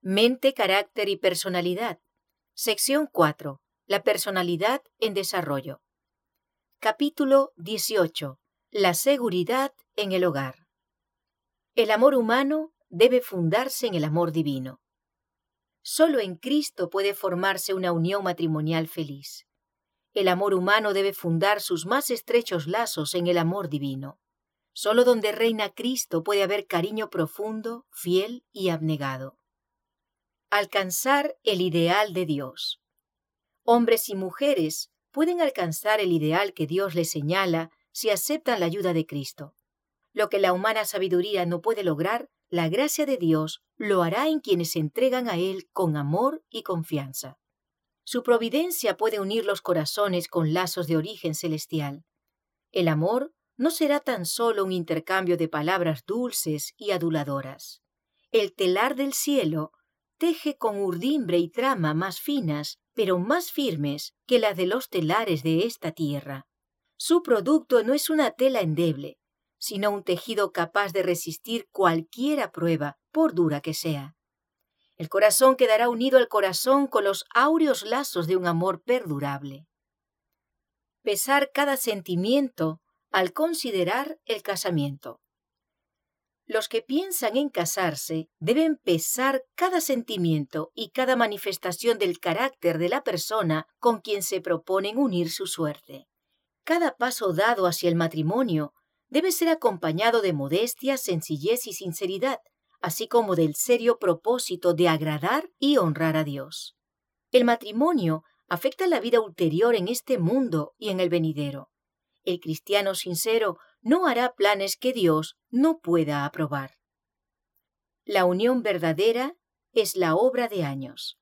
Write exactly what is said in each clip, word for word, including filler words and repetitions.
Mente, carácter y personalidad. Sección cuatro. La personalidad en desarrollo. Capítulo dieciocho. La seguridad en el hogar. El amor humano debe fundarse en el amor divino. Solo en Cristo puede formarse una unión matrimonial feliz. El amor humano debe fundar sus más estrechos lazos en el amor divino. Solo donde reina Cristo puede haber cariño profundo, fiel y abnegado. Alcanzar el ideal de Dios. Hombres y mujeres pueden alcanzar el ideal que Dios les señala si aceptan la ayuda de Cristo. Lo que la humana sabiduría no puede lograr, la gracia de Dios lo hará en quienes se entregan a Él con amor y confianza. Su providencia puede unir los corazones con lazos de origen celestial. El amor no será tan solo un intercambio de palabras dulces y aduladoras. El telar del cielo teje con urdimbre y trama más finas, pero más firmes que las de los telares de esta tierra. Su producto no es una tela endeble, sino un tejido capaz de resistir cualquiera prueba, por dura que sea. El corazón quedará unido al corazón con los áureos lazos de un amor perdurable. Pesar cada sentimiento al considerar el casamiento. Los que piensan en casarse deben pesar cada sentimiento y cada manifestación del carácter de la persona con quien se proponen unir su suerte. Cada paso dado hacia el matrimonio debe ser acompañado de modestia, sencillez y sinceridad, así como del serio propósito de agradar y honrar a Dios. El matrimonio afecta la vida ulterior en este mundo y en el venidero. El cristiano sincero no hará planes que Dios no pueda aprobar. La unión verdadera es la obra de años.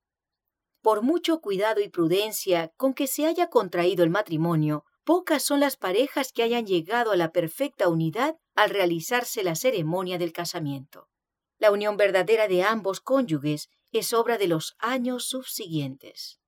Por mucho cuidado y prudencia con que se haya contraído el matrimonio, pocas son las parejas que hayan llegado a la perfecta unidad al realizarse la ceremonia del casamiento. La unión verdadera de ambos cónyuges es obra de los años subsiguientes.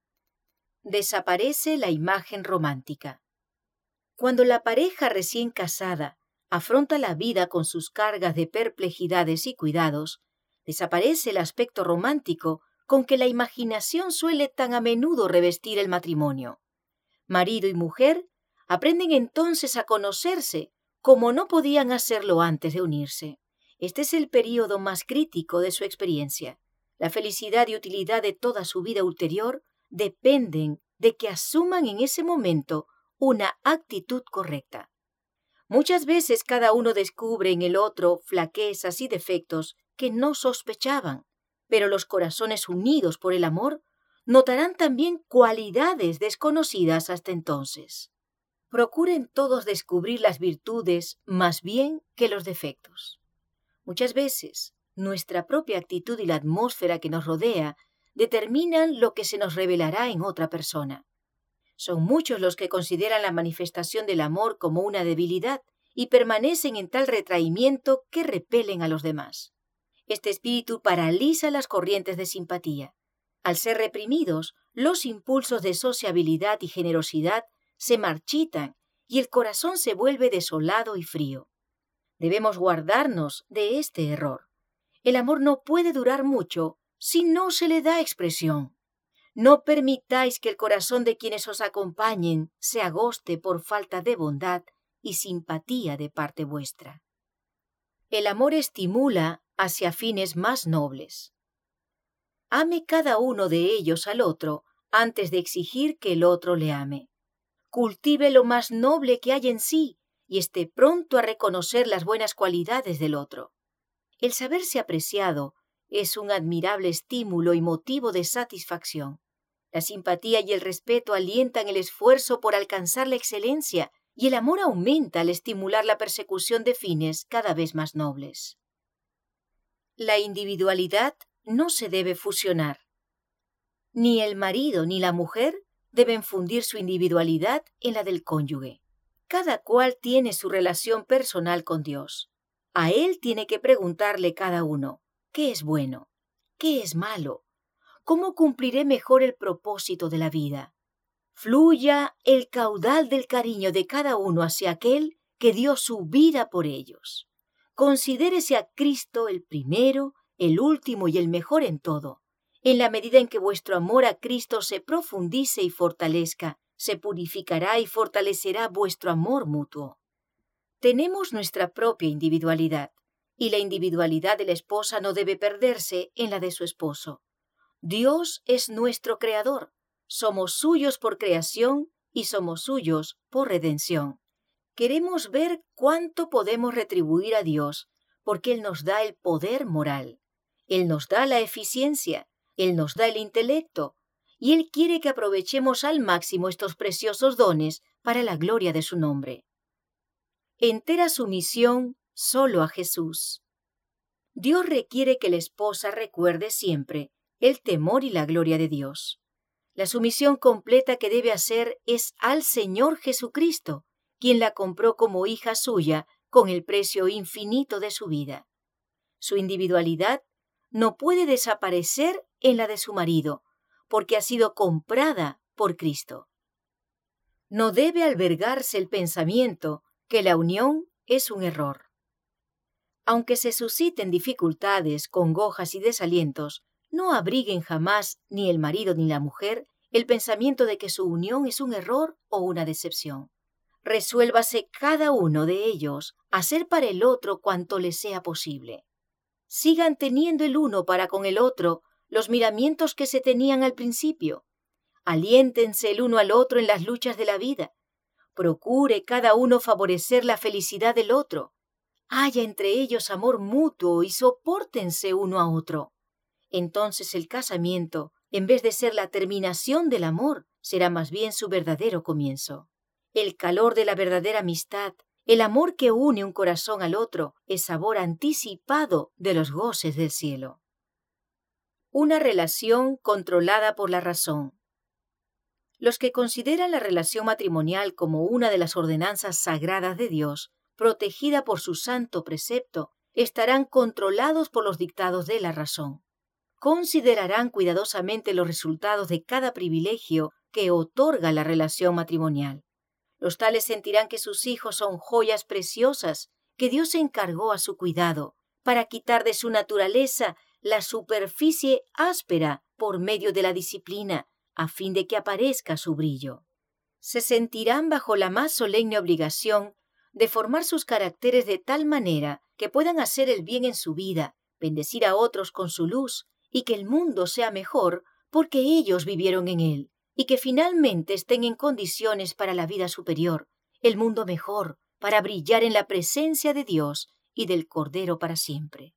Desaparece la imagen romántica. Cuando la pareja recién casada afronta la vida con sus cargas de perplejidades y cuidados, desaparece el aspecto romántico con que la imaginación suele tan a menudo revestir el matrimonio. Marido y mujer aprenden entonces a conocerse como no podían hacerlo antes de unirse. Este es el período más crítico de su experiencia. La felicidad y utilidad de toda su vida ulterior dependen de que asuman en ese momento una actitud correcta. Muchas veces cada uno descubre en el otro flaquezas y defectos que no sospechaban, pero los corazones unidos por el amor notarán también cualidades desconocidas hasta entonces. Procuren todos descubrir las virtudes más bien que los defectos. Muchas veces, nuestra propia actitud y la atmósfera que nos rodea determinan lo que se nos revelará en otra persona. Son muchos los que consideran la manifestación del amor como una debilidad y permanecen en tal retraimiento que repelen a los demás. Este espíritu paraliza las corrientes de simpatía. Al ser reprimidos, los impulsos de sociabilidad y generosidad se marchitan y el corazón se vuelve desolado y frío. Debemos guardarnos de este error. El amor no puede durar mucho si no se le da expresión. No permitáis que el corazón de quienes os acompañen se agoste por falta de bondad y simpatía de parte vuestra. El amor estimula hacia fines más nobles. Ame cada uno de ellos al otro antes de exigir que el otro le ame. Cultive lo más noble que hay en sí y esté pronto a reconocer las buenas cualidades del otro. El saberse apreciado es un admirable estímulo y motivo de satisfacción. La simpatía y el respeto alientan el esfuerzo por alcanzar la excelencia y el amor aumenta al estimular la persecución de fines cada vez más nobles. La individualidad no se debe fusionar. Ni el marido ni la mujer deben fundir su individualidad en la del cónyuge. Cada cual tiene su relación personal con Dios. A él tiene que preguntarle cada uno, ¿qué es bueno? ¿Qué es malo? ¿Cómo cumpliré mejor el propósito de la vida? Fluya el caudal del cariño de cada uno hacia aquel que dio su vida por ellos. Considérese a Cristo el primero, el último y el mejor en todo. En la medida en que vuestro amor a Cristo se profundice y fortalezca, se purificará y fortalecerá vuestro amor mutuo. Tenemos nuestra propia individualidad, y la individualidad de la esposa no debe perderse en la de su esposo. Dios es nuestro creador, somos suyos por creación y somos suyos por redención. Queremos ver cuánto podemos retribuir a Dios, porque Él nos da el poder moral, Él nos da la eficiencia, Él nos da el intelecto, y Él quiere que aprovechemos al máximo estos preciosos dones para la gloria de su nombre. Entera sumisión solo a Jesús. Dios requiere que la esposa recuerde siempre el temor y la gloria de Dios. La sumisión completa que debe hacer es al Señor Jesucristo, quien la compró como hija suya con el precio infinito de su vida. Su individualidad no puede desaparecer en la de su marido, porque ha sido comprada por Cristo. No debe albergarse el pensamiento que la unión es un error. Aunque se susciten dificultades, congojas y desalientos, no abriguen jamás ni el marido ni la mujer el pensamiento de que su unión es un error o una decepción. Resuélvase cada uno de ellos a hacer para el otro cuanto les sea posible. Sigan teniendo el uno para con el otro los miramientos que se tenían al principio. Aliéntense el uno al otro en las luchas de la vida. Procure cada uno favorecer la felicidad del otro. Haya entre ellos amor mutuo y sopórtense uno a otro. Entonces el casamiento, en vez de ser la terminación del amor, será más bien su verdadero comienzo. El calor de la verdadera amistad, el amor que une un corazón al otro, es sabor anticipado de los goces del cielo. Una relación controlada por la razón. Los que consideran la relación matrimonial como una de las ordenanzas sagradas de Dios, protegida por su santo precepto, estarán controlados por los dictados de la razón. Considerarán cuidadosamente los resultados de cada privilegio que otorga la relación matrimonial. Los tales sentirán que sus hijos son joyas preciosas que Dios encargó a su cuidado para quitar de su naturaleza la superficie áspera por medio de la disciplina, a fin de que aparezca su brillo. Se sentirán bajo la más solemne obligación de formar sus caracteres de tal manera que puedan hacer el bien en su vida, bendecir a otros con su luz y que el mundo sea mejor porque ellos vivieron en él, y que finalmente estén en condiciones para la vida superior, el mundo mejor, para brillar en la presencia de Dios y del Cordero para siempre.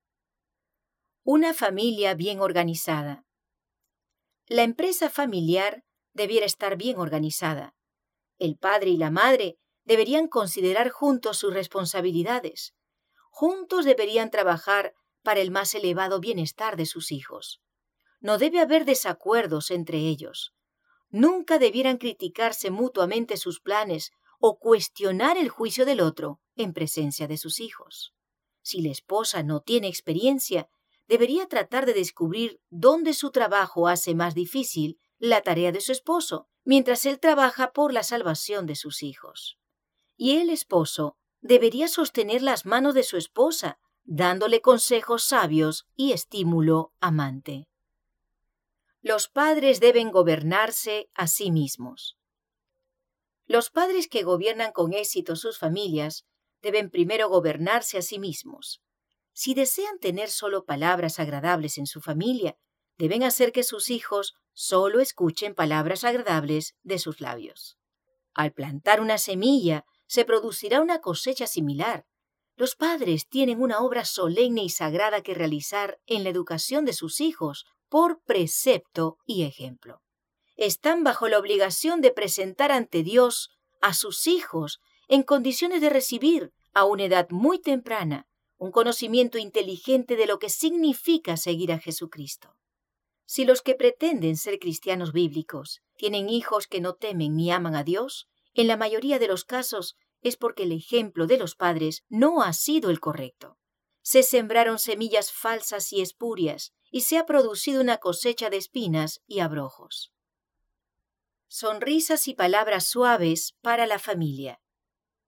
Una familia bien organizada. La empresa familiar debiera estar bien organizada. El padre y la madre deberían considerar juntos sus responsabilidades. Juntos deberían trabajar para el más elevado bienestar de sus hijos. No debe haber desacuerdos entre ellos. Nunca debieran criticarse mutuamente sus planes o cuestionar el juicio del otro en presencia de sus hijos. Si la esposa no tiene experiencia, debería tratar de descubrir dónde su trabajo hace más difícil la tarea de su esposo, mientras él trabaja por la salvación de sus hijos. Y el esposo debería sostener las manos de su esposa, dándole consejos sabios y estímulo amante. Los padres deben gobernarse a sí mismos. Los padres que gobiernan con éxito sus familias deben primero gobernarse a sí mismos. Si desean tener solo palabras agradables en su familia, deben hacer que sus hijos solo escuchen palabras agradables de sus labios. Al plantar una semilla, se producirá una cosecha similar. Los padres tienen una obra solemne y sagrada que realizar en la educación de sus hijos por precepto y ejemplo. Están bajo la obligación de presentar ante Dios a sus hijos en condiciones de recibir, a una edad muy temprana, un conocimiento inteligente de lo que significa seguir a Jesucristo. Si los que pretenden ser cristianos bíblicos tienen hijos que no temen ni aman a Dios, en la mayoría de los casos es porque el ejemplo de los padres no ha sido el correcto. Se sembraron semillas falsas y espurias y se ha producido una cosecha de espinas y abrojos. Sonrisas y palabras suaves para la familia.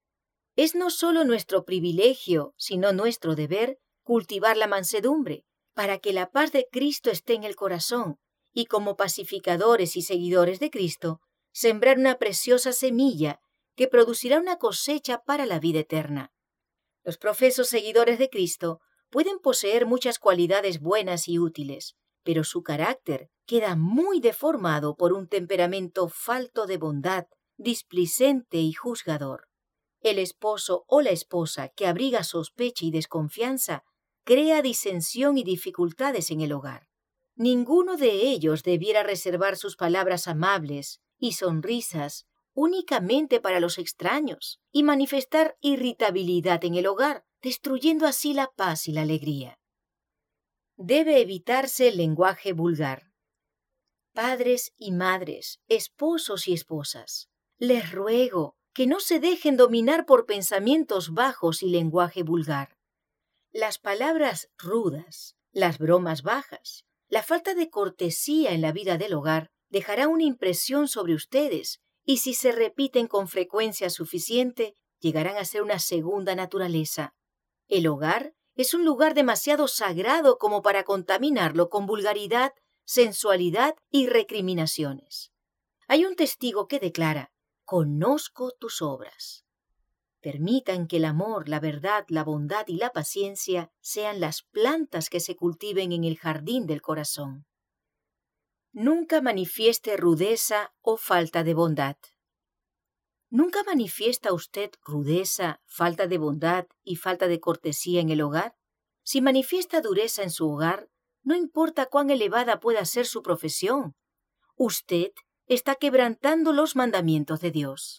Es no solo nuestro privilegio, sino nuestro deber, cultivar la mansedumbre, para que la paz de Cristo esté en el corazón y como pacificadores y seguidores de Cristo, sembrar una preciosa semilla que producirá una cosecha para la vida eterna. Los profesos seguidores de Cristo pueden poseer muchas cualidades buenas y útiles, pero su carácter queda muy deformado por un temperamento falto de bondad, displicente y juzgador. El esposo o la esposa que abriga sospecha y desconfianza crea disensión y dificultades en el hogar. Ninguno de ellos debiera reservar sus palabras amables y sonrisas únicamente para los extraños y manifestar irritabilidad en el hogar, destruyendo así la paz y la alegría. Debe evitarse el lenguaje vulgar. Padres y madres, esposos y esposas, les ruego que no se dejen dominar por pensamientos bajos y lenguaje vulgar. Las palabras rudas, las bromas bajas, la falta de cortesía en la vida del hogar dejará una impresión sobre ustedes y si se repiten con frecuencia suficiente, llegarán a ser una segunda naturaleza. El hogar es un lugar demasiado sagrado como para contaminarlo con vulgaridad, sensualidad y recriminaciones. Hay un testigo que declara: «Conozco tus obras». Permitan que el amor, la verdad, la bondad y la paciencia sean las plantas que se cultiven en el jardín del corazón. Nunca manifieste rudeza o falta de bondad. ¿Nunca manifiesta usted rudeza, falta de bondad y falta de cortesía en el hogar? Si manifiesta dureza en su hogar, no importa cuán elevada pueda ser su profesión, usted está quebrantando los mandamientos de Dios.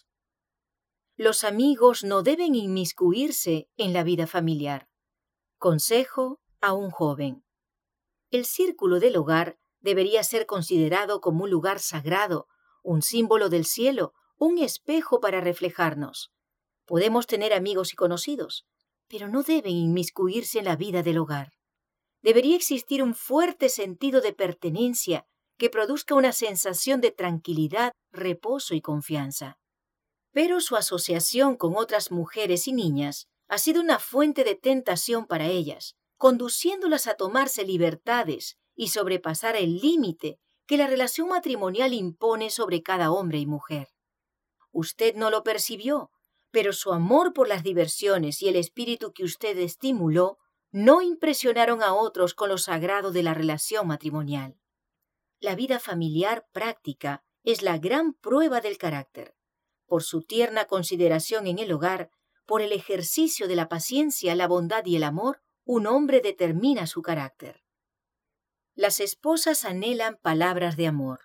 Los amigos no deben inmiscuirse en la vida familiar. Consejo a un joven. El círculo del hogar debería ser considerado como un lugar sagrado, un símbolo del cielo, un espejo para reflejarnos. Podemos tener amigos y conocidos, pero no deben inmiscuirse en la vida del hogar. Debería existir un fuerte sentido de pertenencia que produzca una sensación de tranquilidad, reposo y confianza. Pero su asociación con otras mujeres y niñas ha sido una fuente de tentación para ellas, conduciéndolas a tomarse libertades y sobrepasar el límite que la relación matrimonial impone sobre cada hombre y mujer. Usted no lo percibió, pero su amor por las diversiones y el espíritu que usted estimuló no impresionaron a otros con lo sagrado de la relación matrimonial. La vida familiar práctica es la gran prueba del carácter. Por su tierna consideración en el hogar, por el ejercicio de la paciencia, la bondad y el amor, un hombre determina su carácter. Las esposas anhelan palabras de amor.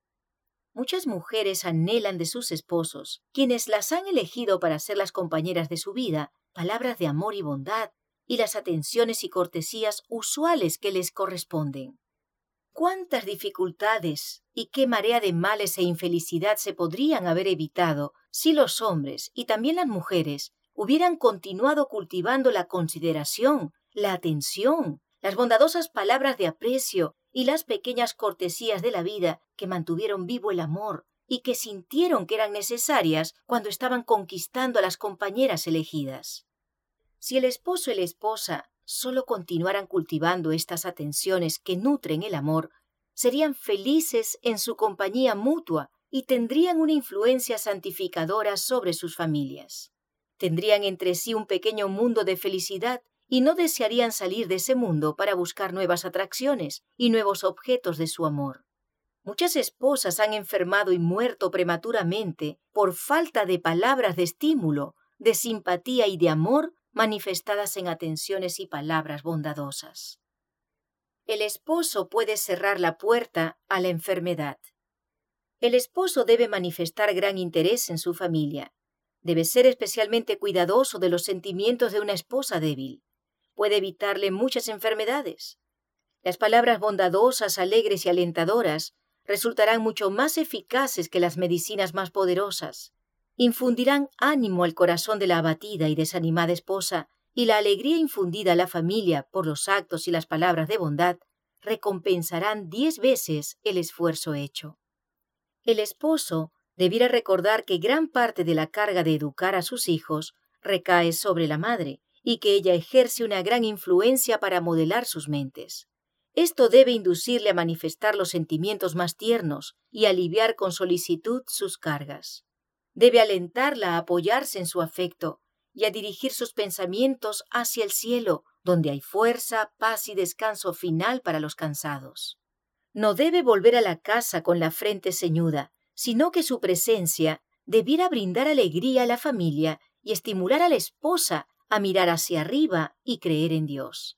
Muchas mujeres anhelan de sus esposos, quienes las han elegido para ser las compañeras de su vida, palabras de amor y bondad, y las atenciones y cortesías usuales que les corresponden. ¿Cuántas dificultades y qué marea de males e infelicidad se podrían haber evitado si los hombres y también las mujeres hubieran continuado cultivando la consideración, la atención, las bondadosas palabras de aprecio y las pequeñas cortesías de la vida que mantuvieron vivo el amor y que sintieron que eran necesarias cuando estaban conquistando a las compañeras elegidas? Si el esposo y la esposa solo continuaran cultivando estas atenciones que nutren el amor, serían felices en su compañía mutua y tendrían una influencia santificadora sobre sus familias. Tendrían entre sí un pequeño mundo de felicidad y no desearían salir de ese mundo para buscar nuevas atracciones y nuevos objetos de su amor. Muchas esposas han enfermado y muerto prematuramente por falta de palabras de estímulo, de simpatía y de amor manifestadas en atenciones y palabras bondadosas. El esposo puede cerrar la puerta a la enfermedad. El esposo debe manifestar gran interés en su familia. Debe ser especialmente cuidadoso de los sentimientos de una esposa débil. Puede evitarle muchas enfermedades. Las palabras bondadosas, alegres y alentadoras resultarán mucho más eficaces que las medicinas más poderosas. Infundirán ánimo al corazón de la abatida y desanimada esposa, y la alegría infundida a la familia por los actos y las palabras de bondad recompensarán diez veces el esfuerzo hecho. El esposo debiera recordar que gran parte de la carga de educar a sus hijos recae sobre la madre y que ella ejerce una gran influencia para modelar sus mentes. Esto debe inducirle a manifestar los sentimientos más tiernos y aliviar con solicitud sus cargas. Debe alentarla a apoyarse en su afecto y a dirigir sus pensamientos hacia el cielo, donde hay fuerza, paz y descanso final para los cansados. No debe volver a la casa con la frente ceñuda, sino que su presencia debiera brindar alegría a la familia y estimular a la esposa a mirar hacia arriba y creer en Dios.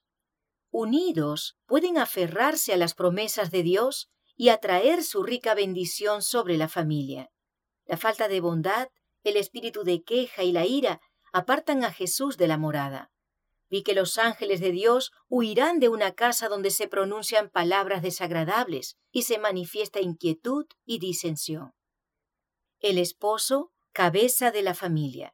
Unidos, pueden aferrarse a las promesas de Dios y atraer su rica bendición sobre la familia. La falta de bondad, el espíritu de queja y la ira apartan a Jesús de la morada. Vi que los ángeles de Dios huirán de una casa donde se pronuncian palabras desagradables y se manifiesta inquietud y disensión. El esposo, cabeza de la familia.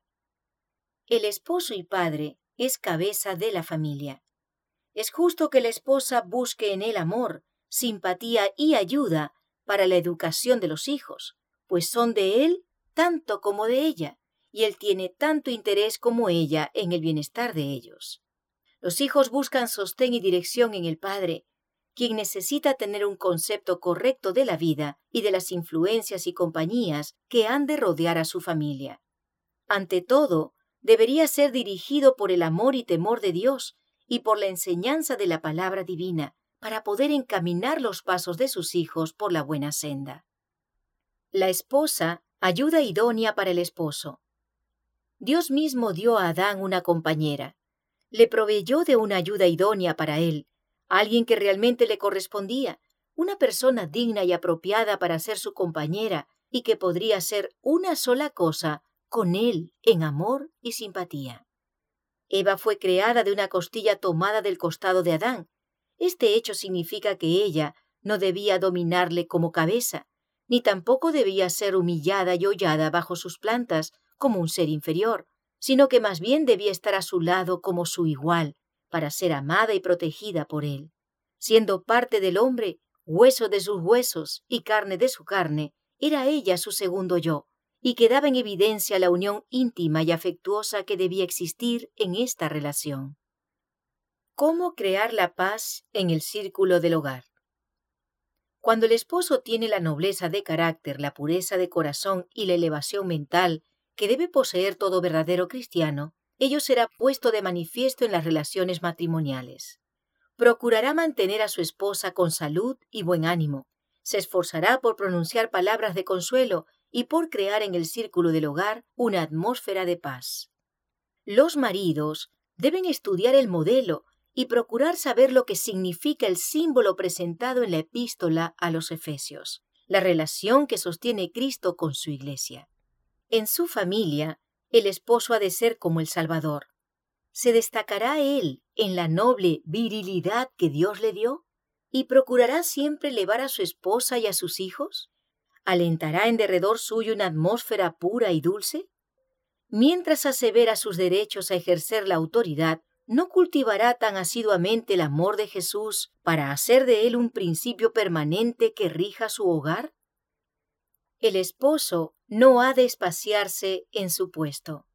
El esposo y padre es cabeza de la familia. Es justo que la esposa busque en él amor, simpatía y ayuda para la educación de los hijos, pues son de él tanto como de ella, y él tiene tanto interés como ella en el bienestar de ellos. Los hijos buscan sostén y dirección en el padre, quien necesita tener un concepto correcto de la vida y de las influencias y compañías que han de rodear a su familia. Ante todo, debería ser dirigido por el amor y temor de Dios y por la enseñanza de la palabra divina, para poder encaminar los pasos de sus hijos por la buena senda. La esposa, ayuda idónea para el esposo. Dios mismo dio a Adán una compañera. Le proveyó de una ayuda idónea para él, alguien que realmente le correspondía, una persona digna y apropiada para ser su compañera y que podría ser una sola cosa con él en amor y simpatía. Eva fue creada de una costilla tomada del costado de Adán. Este hecho significa que ella no debía dominarle como cabeza, ni tampoco debía ser humillada y hollada bajo sus plantas como un ser inferior, sino que más bien debía estar a su lado como su igual, para ser amada y protegida por él. Siendo parte del hombre, hueso de sus huesos y carne de su carne, era ella su segundo yo, y quedaba en evidencia la unión íntima y afectuosa que debía existir en esta relación. ¿Cómo crear la paz en el círculo del hogar? Cuando el esposo tiene la nobleza de carácter, la pureza de corazón y la elevación mental que debe poseer todo verdadero cristiano, ello será puesto de manifiesto en las relaciones matrimoniales. Procurará mantener a su esposa con salud y buen ánimo. Se esforzará por pronunciar palabras de consuelo y por crear en el círculo del hogar una atmósfera de paz. Los maridos deben estudiar el modelo y procurar saber lo que significa el símbolo presentado en la epístola a los Efesios, la relación que sostiene Cristo con su iglesia. En su familia, el esposo ha de ser como el Salvador. ¿Se destacará él en la noble virilidad que Dios le dio? ¿Y procurará siempre elevar a su esposa y a sus hijos? ¿Alentará en derredor suyo una atmósfera pura y dulce? Mientras asevera sus derechos a ejercer la autoridad, ¿no cultivará tan asiduamente el amor de Jesús para hacer de él un principio permanente que rija su hogar? El esposo no ha de espaciarse en su puesto.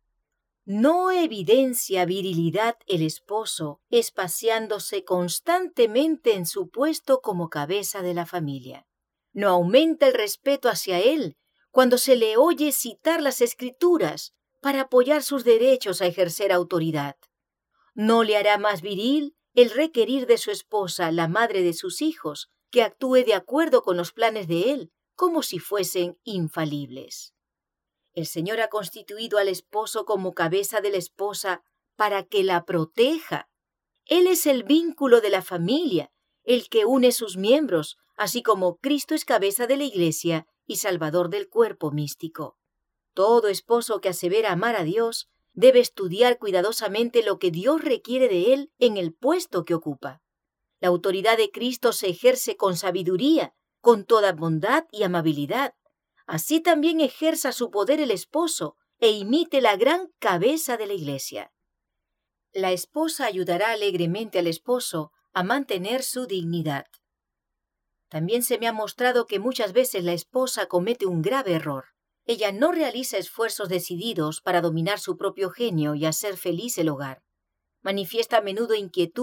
No evidencia virilidad el esposo espaciándose constantemente en su puesto como cabeza de la familia. No aumenta el respeto hacia él cuando se le oye citar las Escrituras para apoyar sus derechos a ejercer autoridad. No le hará más viril el requerir de su esposa, la madre de sus hijos, que actúe de acuerdo con los planes de él, como si fuesen infalibles. El Señor ha constituido al esposo como cabeza de la esposa para que la proteja. Él es el vínculo de la familia, el que une sus miembros, así como Cristo es cabeza de la Iglesia y Salvador del cuerpo místico. Todo esposo que asevera amar a Dios debe estudiar cuidadosamente lo que Dios requiere de él en el puesto que ocupa. La autoridad de Cristo se ejerce con sabiduría, con toda bondad y amabilidad. Así también ejerza su poder el esposo e imite la gran cabeza de la Iglesia. La esposa ayudará alegremente al esposo a mantener su dignidad. También se me ha mostrado que muchas veces la esposa comete un grave error. Ella no realiza esfuerzos decididos para dominar su propio genio y hacer feliz el hogar. Manifiesta a menudo inquietud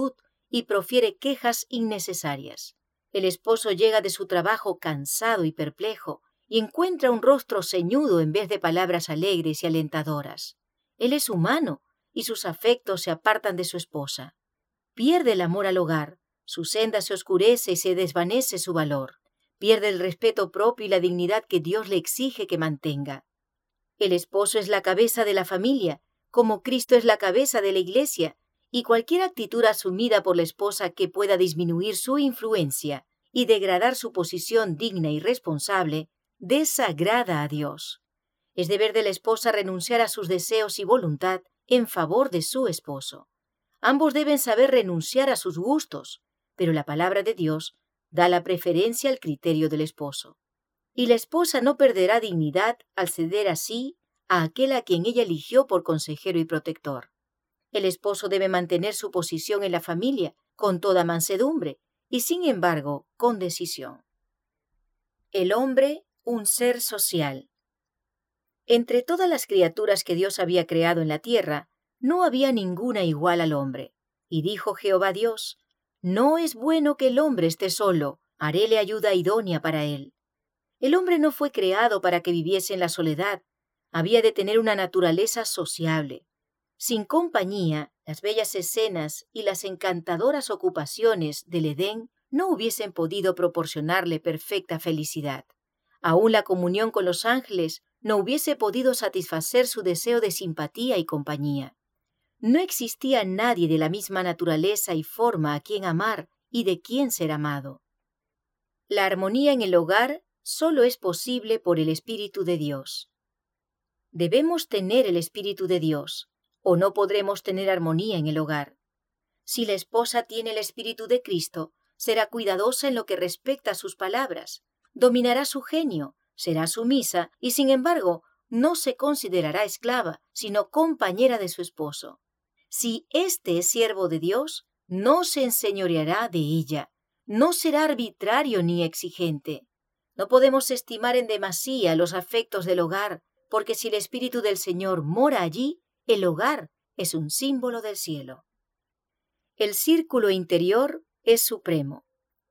y profiere quejas innecesarias. El esposo llega de su trabajo cansado y perplejo y encuentra un rostro ceñudo en vez de palabras alegres y alentadoras. Él es humano y sus afectos se apartan de su esposa. Pierde el amor al hogar, su senda se oscurece y se desvanece su valor. Pierde el respeto propio y la dignidad que Dios le exige que mantenga. El esposo es la cabeza de la familia, como Cristo es la cabeza de la iglesia, y cualquier actitud asumida por la esposa que pueda disminuir su influencia y degradar su posición digna y responsable, desagrada a Dios. Es deber de la esposa renunciar a sus deseos y voluntad en favor de su esposo. Ambos deben saber renunciar a sus gustos, pero la palabra de Dios da la preferencia al criterio del esposo. Y la esposa no perderá dignidad al ceder así a aquel a quien ella eligió por consejero y protector. El esposo debe mantener su posición en la familia con toda mansedumbre y, sin embargo, con decisión. El hombre, un ser social. Entre todas las criaturas que Dios había creado en la tierra, no había ninguna igual al hombre. Y dijo Jehová Dios: No es bueno que el hombre esté solo, haréle ayuda idónea para él. El hombre no fue creado para que viviese en la soledad, había de tener una naturaleza sociable. Sin compañía, las bellas escenas y las encantadoras ocupaciones del Edén no hubiesen podido proporcionarle perfecta felicidad. Aún la comunión con los ángeles no hubiese podido satisfacer su deseo de simpatía y compañía. No existía nadie de la misma naturaleza y forma a quien amar y de quien ser amado. La armonía en el hogar solo es posible por el Espíritu de Dios. Debemos tener el Espíritu de Dios, o no podremos tener armonía en el hogar. Si la esposa tiene el Espíritu de Cristo, será cuidadosa en lo que respecta a sus palabras, dominará su genio, será sumisa y, sin embargo, no se considerará esclava, sino compañera de su esposo. Si éste es siervo de Dios, no se enseñoreará de ella, no será arbitrario ni exigente. No podemos estimar en demasía los afectos del hogar, porque si el Espíritu del Señor mora allí, el hogar es un símbolo del cielo. El círculo interior es supremo.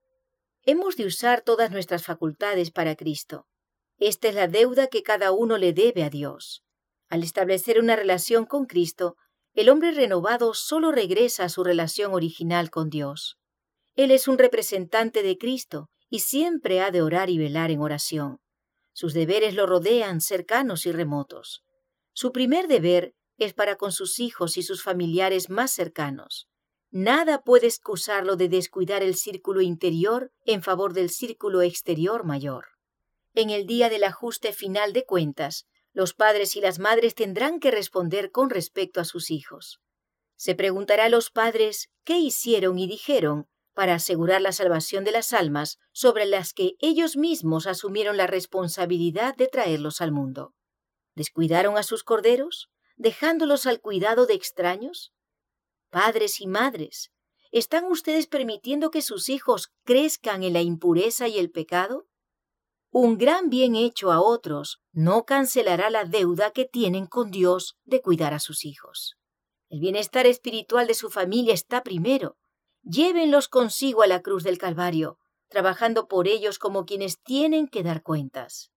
Hemos de usar todas nuestras facultades para Cristo. Esta es la deuda que cada uno le debe a Dios. Al establecer una relación con Cristo, el hombre renovado solo regresa a su relación original con Dios. Él es un representante de Cristo y siempre ha de orar y velar en oración. Sus deberes lo rodean, cercanos y remotos. Su primer deber es para con sus hijos y sus familiares más cercanos. Nada puede excusarlo de descuidar el círculo interior en favor del círculo exterior mayor. En el día del ajuste final de cuentas, los padres y las madres tendrán que responder con respecto a sus hijos. Se preguntará a los padres qué hicieron y dijeron para asegurar la salvación de las almas sobre las que ellos mismos asumieron la responsabilidad de traerlos al mundo. ¿Descuidaron a sus corderos, dejándolos al cuidado de extraños? Padres y madres, ¿están ustedes permitiendo que sus hijos crezcan en la impureza y el pecado? Un gran bien hecho a otros no cancelará la deuda que tienen con Dios de cuidar a sus hijos. El bienestar espiritual de su familia está primero. Llévenlos consigo a la cruz del Calvario, trabajando por ellos como quienes tienen que dar cuentas.